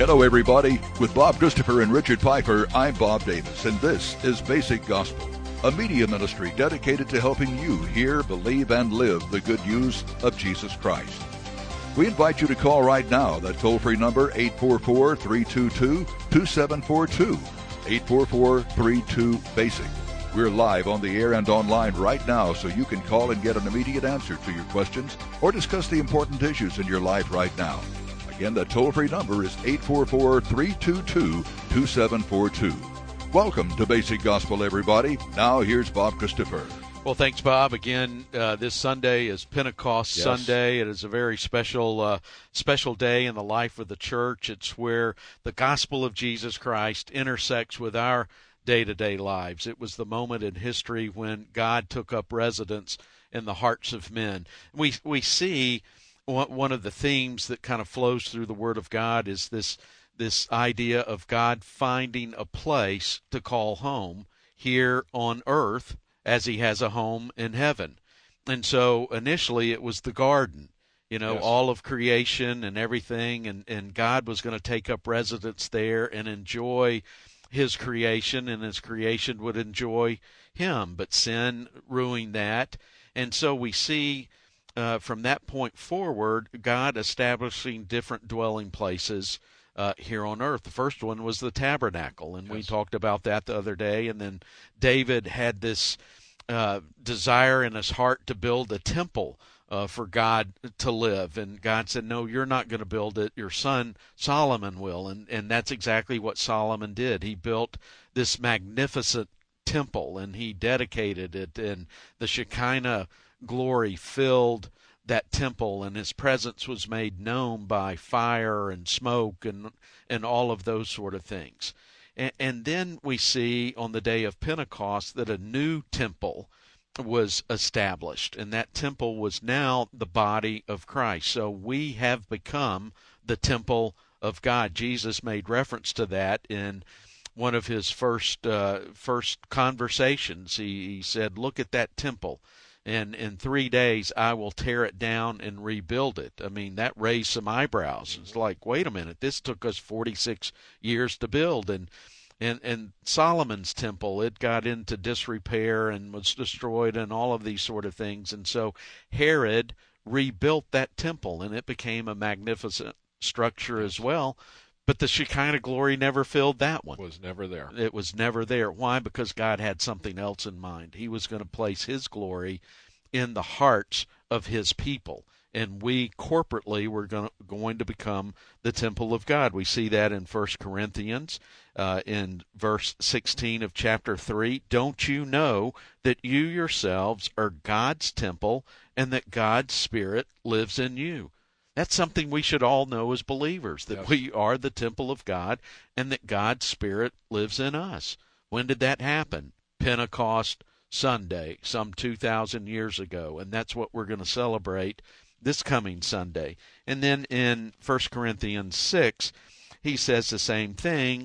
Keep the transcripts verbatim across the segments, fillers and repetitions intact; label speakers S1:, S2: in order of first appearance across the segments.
S1: Hello, everybody. With Bob Christopher and Richard Piper, I'm Bob Davis, and this is Basic Gospel, a media ministry dedicated to helping you hear, believe, and live the good news of Jesus Christ. We invite you to call right now. That toll-free number, eight four four, three two two, two seven four two, eight four four, three two, BASIC. We're live on the air and online right now, so you can call and get an immediate answer to your questions or discuss the important issues in your life right now. Again, the toll-free number is eight four four, three two two, two seven four two. Welcome to Basic Gospel, everybody. Now here's Bob Christopher.
S2: Well, thanks, Bob. Again, uh, this Sunday is Pentecost yes. Sunday. It is a very special, uh, special day in the life of the church. It's where the gospel of Jesus Christ intersects with our day-to-day lives. It was the moment in history when God took up residence in the hearts of men. We we see one of the themes that kind of flows through the Word of God is this this idea of God finding a place to call home here on earth as he has a home in heaven. And so initially it was the garden, you know, yes. all of creation and everything, and, and God was going to take up residence there and enjoy his creation, and his creation would enjoy him. But sin ruined that. And so we see Uh, from that point forward, God establishing different dwelling places uh, here on earth. The first one was the tabernacle, and yes. we talked about that the other day. And then David had this uh, desire in his heart to build a temple uh, for God to live. And God said, no, you're not going to build it. Your son Solomon will. And, and that's exactly what Solomon did. He built this magnificent temple, and he dedicated it, and the Shekinah glory filled that temple, and his presence was made known by fire and smoke and and all of those sort of things. And, and then we see on the day of Pentecost that a new temple was established, and that temple was now the body of Christ. So we have become the temple of God. Jesus made reference to that in one of his first uh, first conversations. He, he said, look at that temple, and in three days I will tear it down and rebuild it. I mean, that raised some eyebrows. It's like, wait a minute, this took us forty-six years to build. And and and Solomon's temple, it got into disrepair and was destroyed and all of these sort of things. And so Herod rebuilt that temple, and it became a magnificent structure as well. But the Shekinah glory never filled that one.
S3: It was never there.
S2: It was never there. Why? Because God had something else in mind. He was going to place his glory in the hearts of his people. And we corporately were going to, going to become the temple of God. We see that in First Corinthians uh, in verse sixteen of chapter three. Don't you know that you yourselves are God's temple and that God's Spirit lives in you? That's something we should all know as believers, that yes. we are the temple of God and that God's Spirit lives in us. When did that happen? Pentecost Sunday, some two thousand years ago, and that's what we're going to celebrate this coming Sunday. And then in First Corinthians six, he says the same thing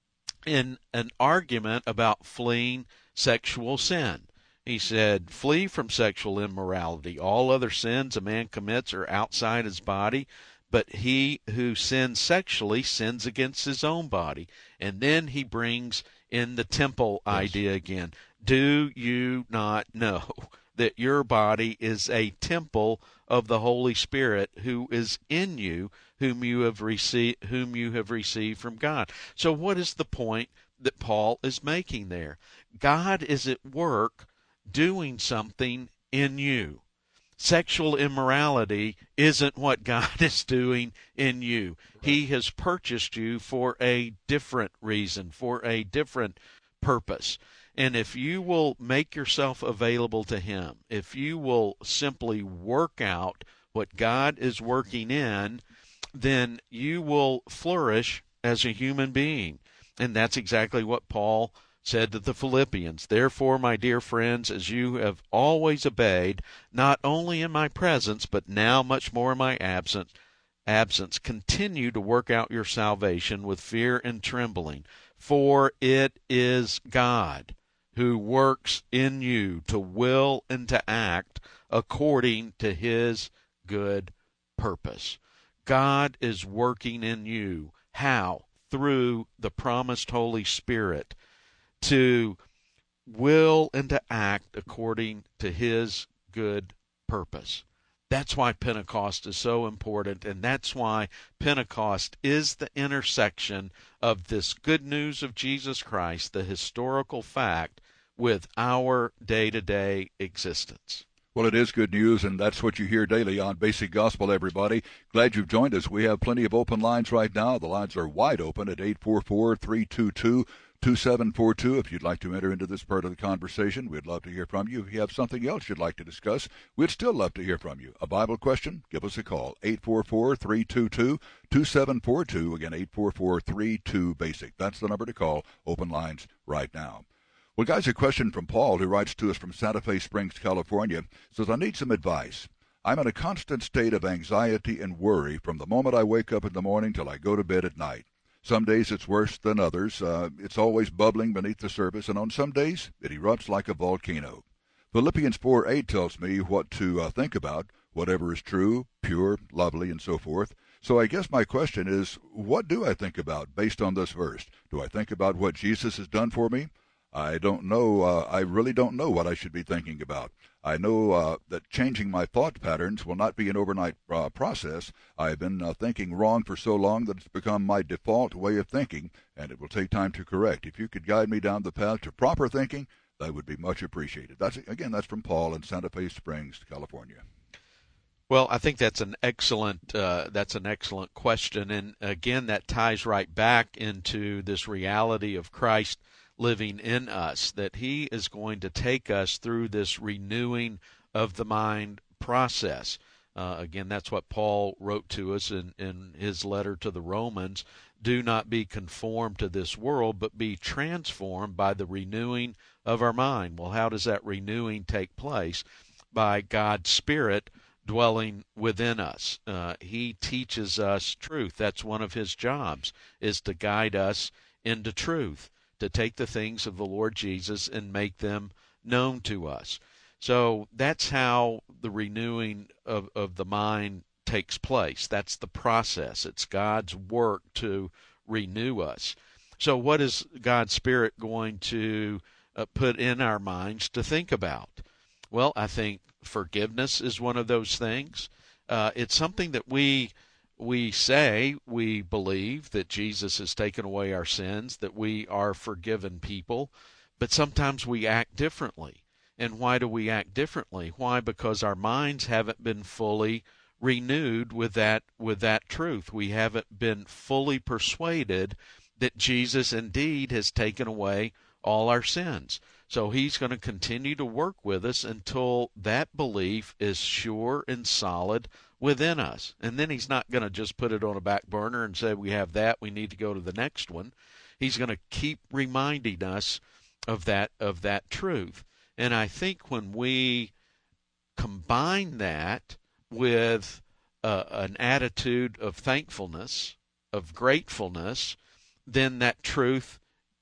S2: in an argument about fleeing sexual sin. He said, flee from sexual immorality. All other sins a man commits are outside his body, but he who sins sexually sins against his own body. And then he brings in the temple yes. idea again. Do you not know that your body is a temple of the Holy Spirit who is in you, whom you have received, whom you have received from God? So what is the point that Paul is making there? God is at work doing something in you. Sexual immorality isn't what God is doing in you. Right. He has purchased you for a different reason, for a different purpose. And if you will make yourself available to him, if you will simply work out what God is working in, then you will flourish as a human being. And that's exactly what Paul said to the Philippians. Therefore, my dear friends, as you have always obeyed, not only in my presence, but now much more in my absence, absence, continue to work out your salvation with fear and trembling. For it is God who works in you to will and to act according to his good purpose. God is working in you. How? Through the promised Holy Spirit to will and to act according to his good purpose. That's why Pentecost is so important, and that's why Pentecost is the intersection of this good news of Jesus Christ, the historical fact, with our day-to-day existence.
S1: Well, it is good news, and that's what you hear daily on Basic Gospel, everybody. Glad you've joined us. We have plenty of open lines right now. The lines are wide open at eight four four, three two two, two seven four two. If you'd like to enter into this part of the conversation, we'd love to hear from you. If you have something else you'd like to discuss, we'd still love to hear from you. A Bible question? Give us a call, eight four four, three two two, two seven four two. Again, eight four four, three two, BASIC. That's the number to call. Open lines right now. Well, guys, a question from Paul, who writes to us from Santa Fe Springs, California, says, I need some advice. I'm in a constant state of anxiety and worry from the moment I wake up in the morning till I go to bed at night. Some days it's worse than others. Uh, it's always bubbling beneath the surface, and on some days it erupts like a volcano. Philippians four eight tells me what to uh, think about, whatever is true, pure, lovely, and so forth. So I guess my question is, what do I think about based on this verse? Do I think about what Jesus has done for me? I don't know. Uh, I really don't know what I should be thinking about. I know uh, that changing my thought patterns will not be an overnight uh, process. I've been uh, thinking wrong for so long that it's become my default way of thinking, and it will take time to correct. If you could guide me down the path to proper thinking, that would be much appreciated. That's again, that's from Paul in Santa Fe Springs, California.
S2: Well, I think that's an excellent uh, that's an excellent question, and again, that ties right back into this reality of Christ living in us, that he is going to take us through this renewing of the mind process. Uh, again, that's what Paul wrote to us in, in his letter to the Romans. Do not be conformed to this world, but be transformed by the renewing of our mind. Well, how does that renewing take place? By God's Spirit dwelling within us. Uh, he teaches us truth. That's one of his jobs, is to guide us into truth, to take the things of the Lord Jesus and make them known to us. So that's how the renewing of, of the mind takes place. That's the process. It's God's work to renew us. So what is God's Spirit going to uh, put in our minds to think about? Well, I think forgiveness is one of those things. Uh, it's something that we We say we believe that Jesus has taken away our sins, that we are forgiven people, but sometimes we act differently. And why do we act differently? Why? Because our minds haven't been fully renewed with that with that truth. We haven't been fully persuaded that Jesus indeed has taken away all our sins. So he's going to continue to work with us until that belief is sure and solid within us. And then he's not going to just put it on a back burner and say, we have that, we need to go to the next one. He's going to keep reminding us of that of that truth. And I think when we combine that with uh, an attitude of thankfulness, of gratefulness, then that truth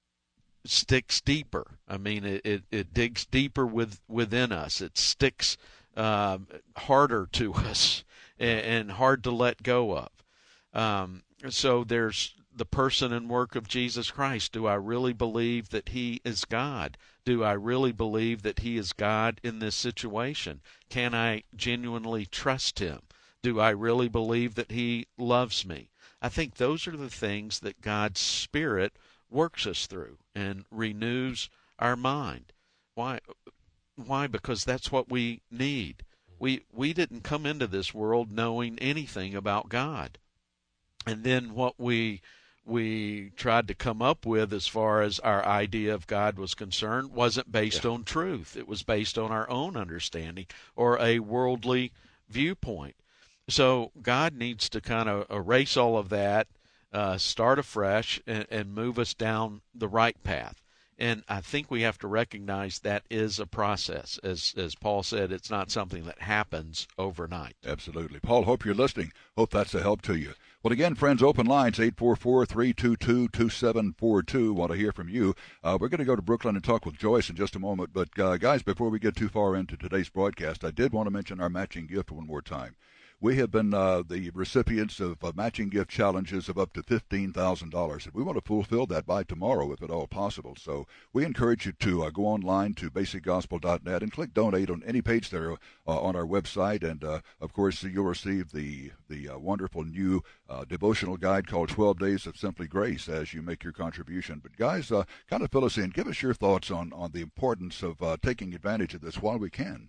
S2: sticks deeper. I mean, it, it, it digs deeper with, within us. It sticks um, harder to us and, and hard to let go of. Um, so there's the person and work of Jesus Christ. Do I really believe that he is God? Do I really believe that he is God in this situation? Can I genuinely trust him? Do I really believe that he loves me? I think those are the things that God's Spirit works us through and renews our mind. Why? Why? Because that's what we need. We we didn't come into this world knowing anything about God. And then what we we tried to come up with as far as our idea of God was concerned wasn't based yeah. on truth. It was based on our own understanding or a worldly viewpoint. So God needs to kind of erase all of that, uh, start afresh, and, and move us down the right path. And I think we have to recognize that is a process. As as Paul said, it's not something that happens overnight.
S1: Absolutely. Paul, hope you're listening. Hope that's a help to you. Well, again, friends, open lines, eight four four, three two two, two seven four two. Want to hear from you. Uh, we're going to go to Brooklyn and talk with Joyce in just a moment. But, uh, guys, before we get too far into today's broadcast, I did want to mention our matching gift one more time. we have been uh, the recipients of uh, matching gift challenges of up to fifteen thousand dollars. And we want to fulfill that by tomorrow, if at all possible. So we encourage you to uh, go online to basic gospel dot net and click donate on any page there uh, on our website. And, uh, of course, you'll receive the, the uh, wonderful new uh, devotional guide called twelve Days of Simply Grace as you make your contribution. But, guys, uh, kind of fill us in. Give us your thoughts on, on the importance of uh, taking advantage of this while we can.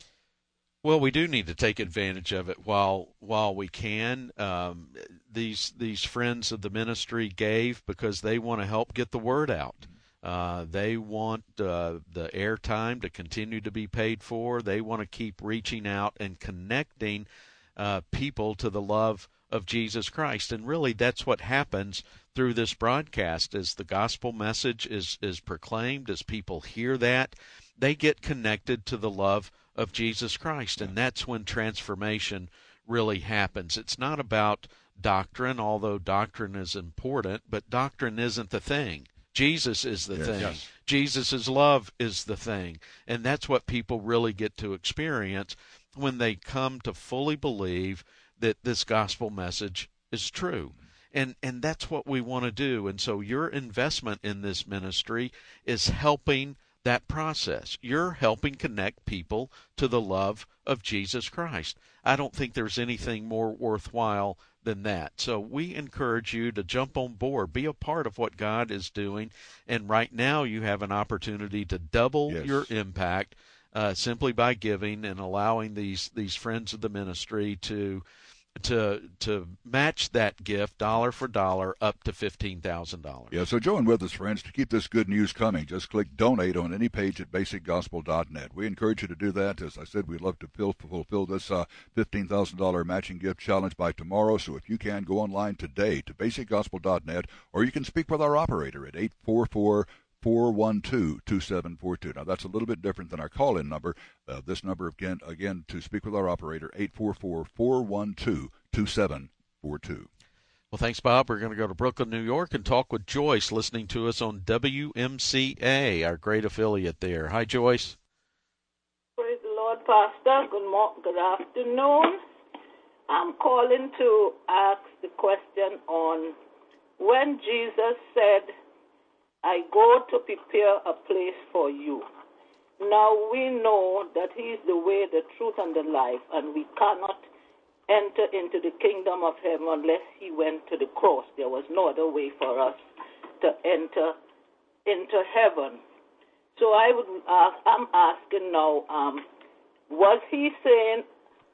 S2: Well, we do need to take advantage of it while while we can. Um, these these friends of the ministry gave because they want to help get the word out. Uh, they want uh, the airtime to continue to be paid for. They want to keep reaching out and connecting uh, people to the love of Jesus Christ. And really, that's what happens through this broadcast. As the gospel message is is proclaimed, as people hear that, they get connected to the love of Jesus Christ, and that's when transformation really happens. It's not about doctrine, although doctrine is important, but doctrine isn't the thing. Jesus is the
S1: yes,
S2: thing.
S1: Yes.
S2: Jesus' love is the thing, and that's what people really get to experience when they come to fully believe that this gospel message is true. And and that's what we want to do. And so your investment in this ministry is helping that process. You're helping connect people to the love of Jesus Christ. I don't think there's anything more worthwhile than that. So we encourage you to jump on board, be a part of what God is doing. And right now you have an opportunity to double
S1: yes.
S2: your impact uh, simply by giving and allowing these these friends of the ministry to to to match that gift dollar for dollar up to fifteen thousand dollars.
S1: Yeah, so join with us, friends, to keep this good news coming. Just click donate on any page at basic gospel dot net. We encourage you to do that. As I said, we'd love to fill, fulfill this uh, fifteen thousand dollars matching gift challenge by tomorrow. So if you can, go online today to basic gospel dot net, or you can speak with our operator at eight four four, four one two, two seven four two. Now, that's a little bit different than our call-in number. Uh, this number, again, again, to speak with our operator, eight four four, four one two, two seven four two.
S2: Well, thanks, Bob. We're going to go to Brooklyn, New York, and talk with Joyce, listening to us on W M C A, our great affiliate there. Hi, Joyce.
S3: Praise the Lord, Pastor. Good morning, good afternoon. I'm calling to ask the question on when Jesus said, I go to prepare a place for you. Now we know that he is the way, the truth, and the life, and we cannot enter into the kingdom of heaven unless he went to the cross. There was no other way for us to enter into heaven. So I would ask, I'm asking now, um, was he saying,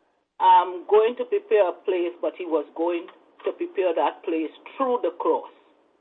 S3: I'm going to prepare a place, but he was going to prepare that place through the cross?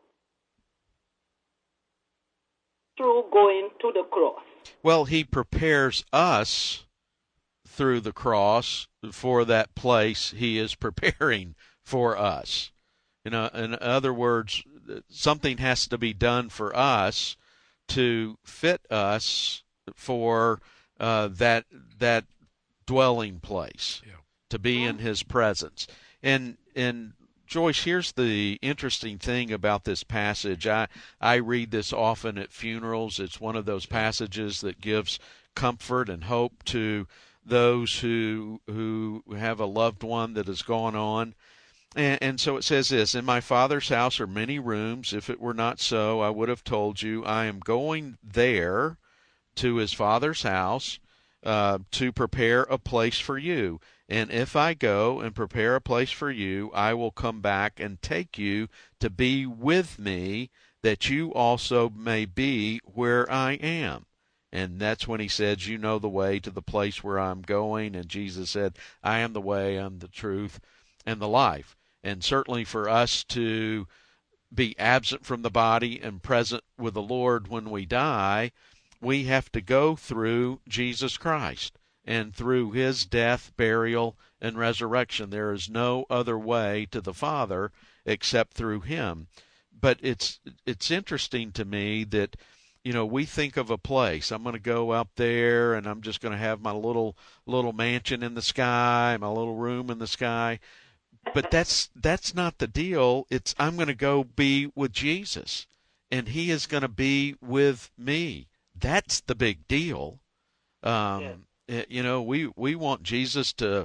S3: Through going to the cross.
S2: Well, he prepares us through the cross for that place he is preparing for us. You know, in other words, something has to be done for us to fit us for uh, that that dwelling place, yeah. to be in his presence. And and Joyce, here's the interesting thing about this passage. I, I read this often at funerals. It's one of those passages that gives comfort and hope to those who who have a loved one that has gone on. And, and so it says this, in my Father's house are many rooms. If it were not so, I would have told you. I am going there to his Father's house uh, to prepare a place for you. And if I go and prepare a place for you, I will come back and take you to be with me, that you also may be where I am. And that's when he says, you know the way to the place where I'm going. And Jesus said, I am the way, I'm the truth, and the life. And certainly for us to be absent from the body and present with the Lord when we die, we have to go through Jesus Christ and through his death, burial, and resurrection. There is no other way to the Father except through him. But it's it's interesting to me that, you know, we think of a place. I'm going to go out there and I'm just going to have my little little mansion in the sky, my little room in the sky. But that's that's not the deal. It's I'm going to go be with Jesus, and he is going to be with me. That's the big deal. Um,
S3: yeah.
S2: You know, we, we want Jesus to,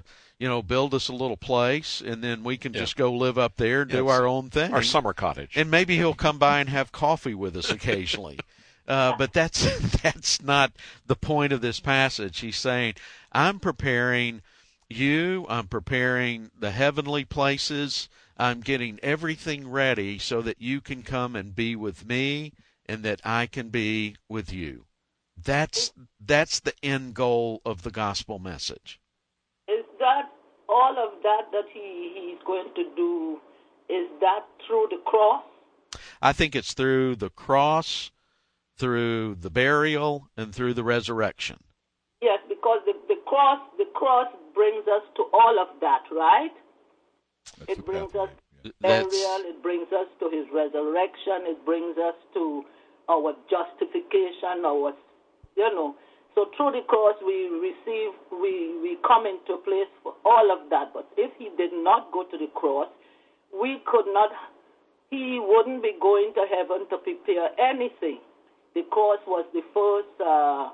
S2: you know, build us a little place, and then we can
S4: Yeah.
S2: just go live up there and
S4: Yeah,
S2: do our own thing.
S4: Our summer cottage.
S2: And maybe he'll come by and have coffee with us occasionally. Uh, but that's that's not the point of this passage. He's saying, I'm preparing you, I'm preparing the heavenly places, I'm getting everything ready so that you can come and be with me and that I can be with you. That's that's the end goal of the gospel message.
S3: Is that all of that that he, he's going to do, is that through the cross?
S2: I think it's through the cross, through the burial, and through the resurrection.
S3: Yes, because the, the cross the cross brings us to all of that, right?
S1: That's the
S3: It brings
S1: pathway.
S3: us to
S2: That's-
S3: burial, it brings us to his resurrection, it brings us to our justification, our, you know. So through the cross we receive, we, we come into a place for all of that. But if he did not go to the cross, we could not, he wouldn't be going to heaven to prepare anything. The cross was the first uh,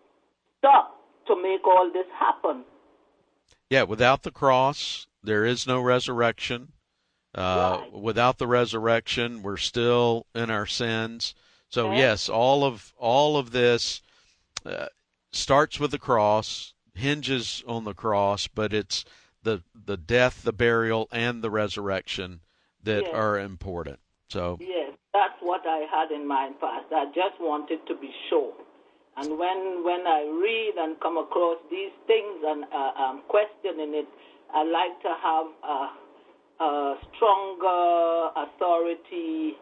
S3: stop to make all this happen.
S2: Yeah, without the cross, there is no resurrection. Uh,
S3: Right.
S2: Without the resurrection, we're still in our sins. So
S3: Okay.
S2: yes, all of all of this uh, starts with the cross, hinges on the cross, but it's the the death, the burial, and the resurrection that
S3: Yes.
S2: are important. So
S3: Yes, that's what I had in mind, Pastor. I just wanted to be sure. And when when I read and come across these things and uh, I'm questioning it, I like to have a, a stronger authority,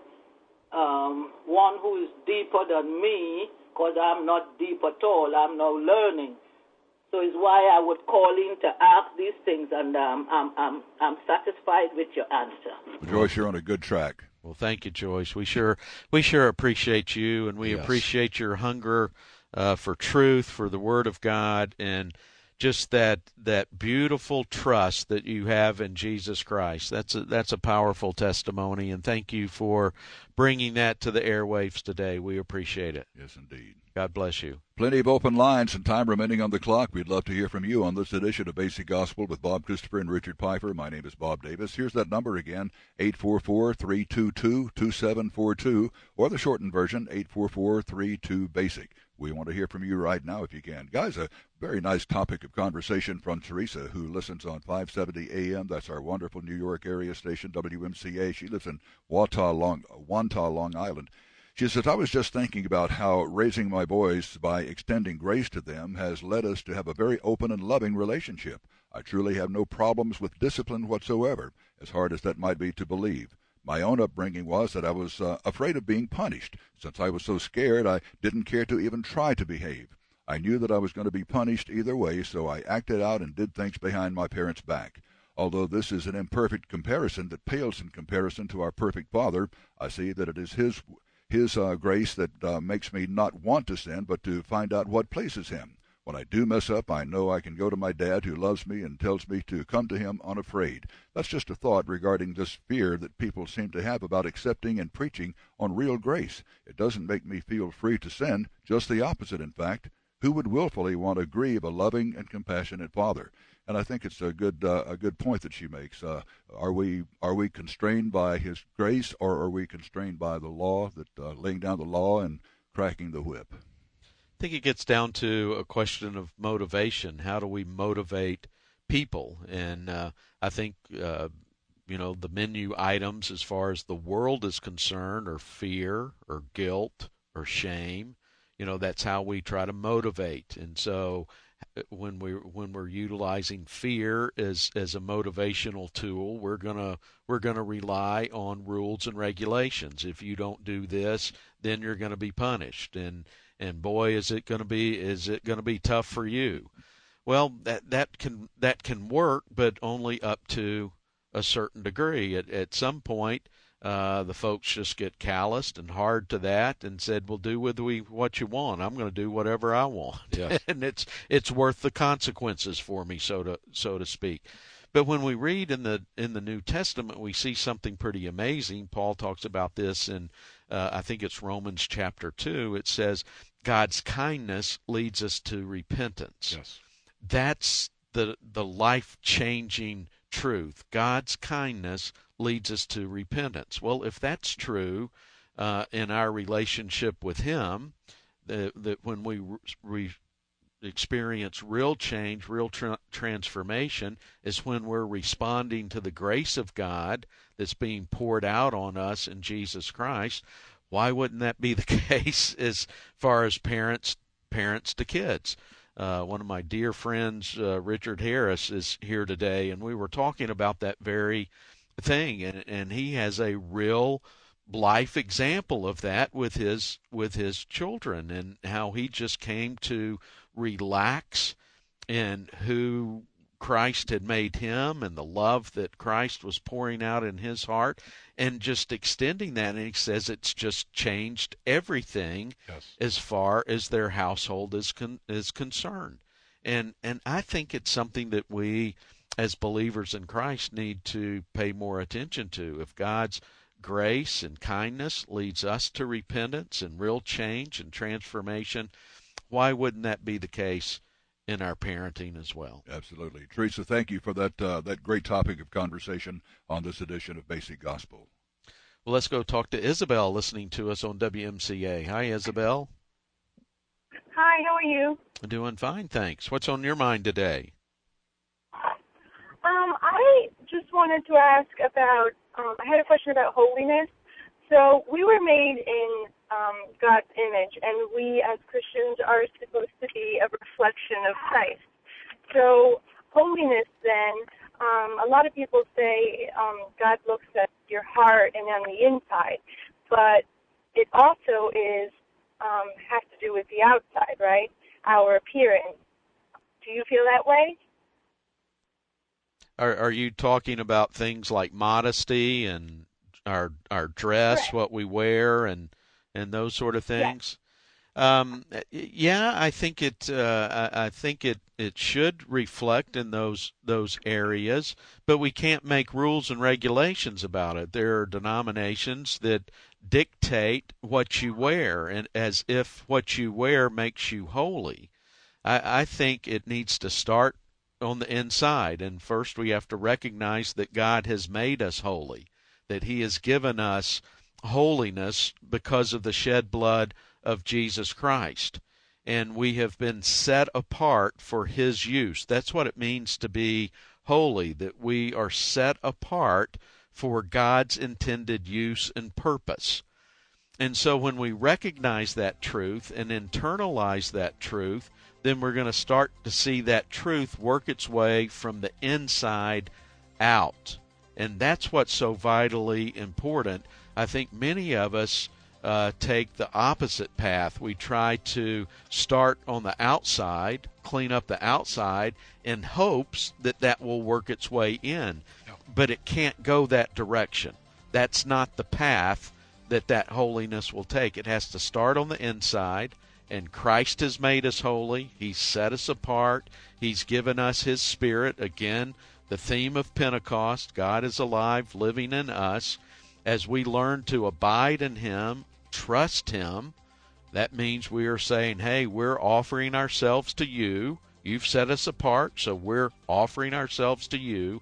S3: um, one who is deeper than me, because I'm not deep at all. I'm now learning. So it's why I would call in to ask these things, and um, I'm, I'm, I'm satisfied with your answer.
S1: Joyce, you're on a good track.
S2: well, thank you, Joyce. We sure we sure appreciate you, and we
S4: Yes.
S2: appreciate your hunger uh, for truth, for the Word of God, and just that that beautiful trust that you have in Jesus Christ. That's a, that's a powerful testimony, and thank you for bringing that to the airwaves today. We appreciate it.
S1: Yes, indeed.
S2: God bless you.
S1: Plenty of open lines and time remaining on the clock. We'd love to hear from you on this edition of Basic Gospel with Bob Christopher and Richard Pfeiffer. My name is Bob Davis. Here's that number again, eight four four, three two two, two seven four two, or the shortened version, eight four four, three two, BASIC. We want to hear from you right now if you can. Guys, a very nice topic of conversation from Teresa, who listens on five seventy A M. That's our wonderful New York area station, W M C A. She lives in Wantagh, Long, Wantagh, Long Island. She says, I was just thinking about how raising my boys by extending grace to them has led us to have a very open and loving relationship. I truly have no problems with discipline whatsoever, as hard as that might be to believe. My own upbringing was that I was uh, afraid of being punished. Since I was so scared, I didn't care to even try to behave. I knew that I was going to be punished either way, so I acted out and did things behind my parents' back. Although this is an imperfect comparison that pales in comparison to our perfect Father, I see that it is His His uh, grace that uh, makes me not want to sin, but to find out what pleases Him. When I do mess up, I know I can go to my dad who loves me and tells me to come to him unafraid. That's just a thought regarding this fear that people seem to have about accepting and preaching on real grace. It doesn't make me feel free to sin, just the opposite, in fact. Who would willfully want to grieve a loving and compassionate Father? And I think it's a good uh, a good point that she makes. Uh, are we are we constrained by His grace, or are we constrained by the law, that uh, laying down the law and cracking the whip?
S2: I think it gets down to a question of motivation. How do we motivate people? And uh, I think, uh, you know, the menu items as far as the world is concerned are fear or guilt or shame. You know, that's how we try to motivate. And so when we when we're utilizing fear as as a motivational tool, we're gonna we're gonna rely on rules and regulations. If you don't do this, then you're going to be punished. And and boy, is it going to be is it going to be tough for you? Well, that that can that can work, but only up to a certain degree. At at some point, uh, the folks just get calloused and hard to that, and said, "Well, do with we what you want. I'm going to do whatever I want,
S4: Yes.
S2: and it's it's worth the consequences for me, so to so to speak." But when we read in the in the New Testament, we see something pretty amazing. Paul talks about this in uh, I think it's Romans chapter two. It says God's kindness leads us to repentance.
S4: Yes.
S2: That's the the life-changing truth. God's kindness leads us to repentance. Well, if that's true uh, in our relationship with Him, that, that when we re- experience real change, real tra- transformation, is when we're responding to the grace of God that's being poured out on us in Jesus Christ. Why wouldn't that be the case as far as parents parents to kids? Uh, one of my dear friends, uh, Richard Harris, is here today, and we were talking about that very thing, and, and he has a real life example of that with his with his children, and how he just came to relax in who Christ had made him and the love that Christ was pouring out in his heart, and just extending that. And he says it's just changed everything. Yes. As far as their household is con- is concerned. And and I think it's something that we as believers in Christ need to pay more attention to. If God's grace and kindness leads us to repentance and real change and transformation, why wouldn't that be the case in our parenting as well?
S1: Absolutely. Teresa, thank you for that uh, that great topic of conversation on this edition of Basic Gospel.
S2: Well, let's go talk to Isabel, listening to us on W M C A. Hi, Isabel.
S4: Hi, how are you?
S2: Doing fine, thanks. What's on your mind today?
S4: Um, I just wanted to ask about, um, I had a question about holiness. So we were made in um, God's image, and we as Christians are supposed to be a reflection of Christ. So holiness then, um, a lot of people say um, God looks at your heart and on the inside, but it also is um, has to do with the outside, right? Our appearance. Do you feel that way?
S2: Are are you talking about things like modesty and our our dress, Correct. What we wear, and and those sort of things? Yes. Um, yeah, I think it. Uh, I, I think it, it should reflect in those those areas, but we can't make rules and regulations about it. There are denominations that dictate what you wear, and as if what you wear makes you holy. I, I think it needs to start on the inside, and first we have to recognize that God has made us holy, that He has given us holiness because of the shed blood of Jesus Christ, and we have been set apart for His use. That's what it means to be holy, that we are set apart for God's intended use and purpose. And so when we recognize that truth and internalize that truth, then we're going to start to see that truth work its way from the inside out. And that's what's so vitally important. I think many of us uh, take the opposite path. We try to start on the outside, clean up the outside, in hopes that that will work its way in. No. But it can't go that direction. That's not the path that that holiness will take. It has to start on the inside. And Christ has made us holy. He's set us apart. He's given us His Spirit. Again, the theme of Pentecost, God is alive, living in us. As we learn to abide in Him, trust Him, that means we are saying, hey, we're offering ourselves to You. You've set us apart, so we're offering ourselves to You.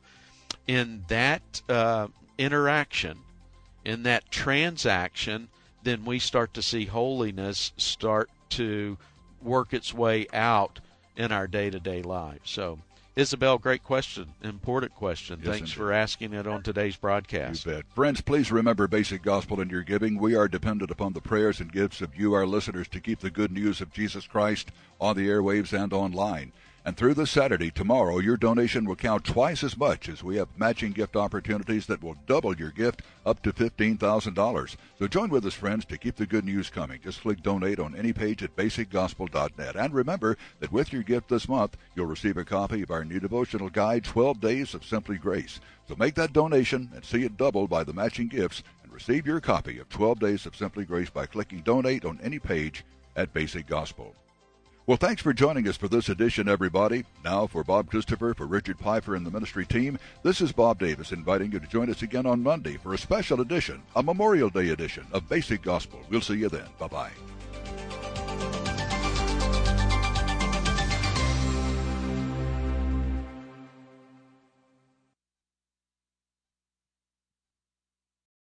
S2: In that uh, interaction, in that transaction, then we start to see holiness start to work its way out in our day-to-day lives. So, Isabel, great question, important question. Yes, Thanks indeed. For asking it on today's broadcast.
S1: You bet. Friends, please remember Basic Gospel in your giving. We are dependent upon the prayers and gifts of you, our listeners, to keep the good news of Jesus Christ on the airwaves and online. And through this Saturday, tomorrow, your donation will count twice as much, as we have matching gift opportunities that will double your gift up to fifteen thousand dollars. So join with us, friends, to keep the good news coming. Just click Donate on any page at basic gospel dot net. And remember that with your gift this month, you'll receive a copy of our new devotional guide, twelve Days of Simply Grace. So make that donation and see it doubled by the matching gifts, and receive your copy of twelve Days of Simply Grace by clicking Donate on any page at Basic Gospel. Well, thanks for joining us for this edition, everybody. Now, for Bob Christopher, for Richard Piper and the ministry team, this is Bob Davis inviting you to join us again on Monday for a special edition, a Memorial Day edition of Basic Gospel. We'll see you then. Bye-bye.